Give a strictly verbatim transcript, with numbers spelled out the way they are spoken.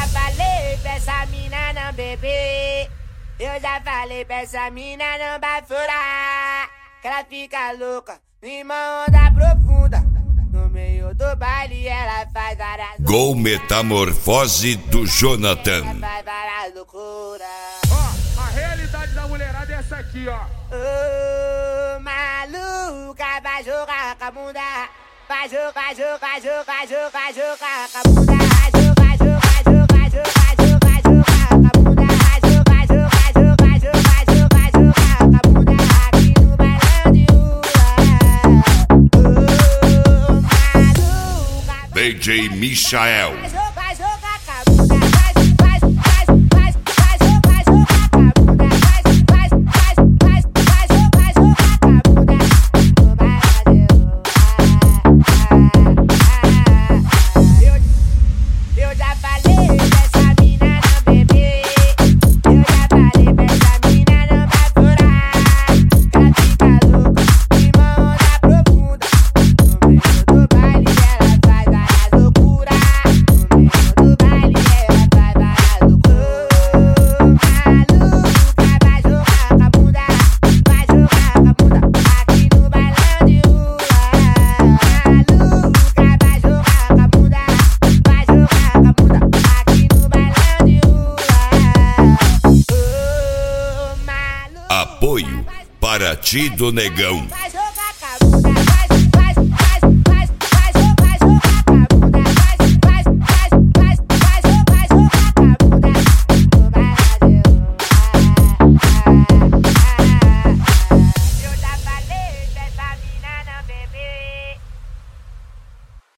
já falei pra essa mina não beber. Eu já falei pra essa mina não bafurar, que ela fica louca numa onda profunda. No meio do baile ela faz várias loucuras. Gol Metamorfose do Jonathan. Ela faz várias loucuras. Ó, a realidade da mulherada é essa aqui, ó. Ô, maluca, vai jogar com a bunda. Vai jogar, jogar, jogar, jogar, jogar com a bunda. Vai jogar, jogar, jogar, jogar, jogar, jogar com a bunda. Vai jogar, jogar, jogar, jogar, jogar, jogar com a bunda. Aqui no bailão de rua. Ô, maluca, D J Michael. vai jogar, jogar com a bunda. Vai, vai, vai, vai, vai jogar, jogar com a bunda. Vai, vai, vai, vai, vai jogar, jogar com a bunda. No bailão de rua. Eu, eu já falei pra essa mina não beber. Eu já falei pra essa mina não bafurar, que ela fica louca numa onda profunda. No meio do baile ela faz várias loucuras. No meio do baile ela faz várias loucuras. Maluca, vai jogar com a bunda. Vai jogar com a bunda aqui no bailão de rua. Maluca, vai jogar com a bunda. Vai jogar com a bunda aqui no bailão de rua. Ô, maluca, Apoio para ti do Negão. vai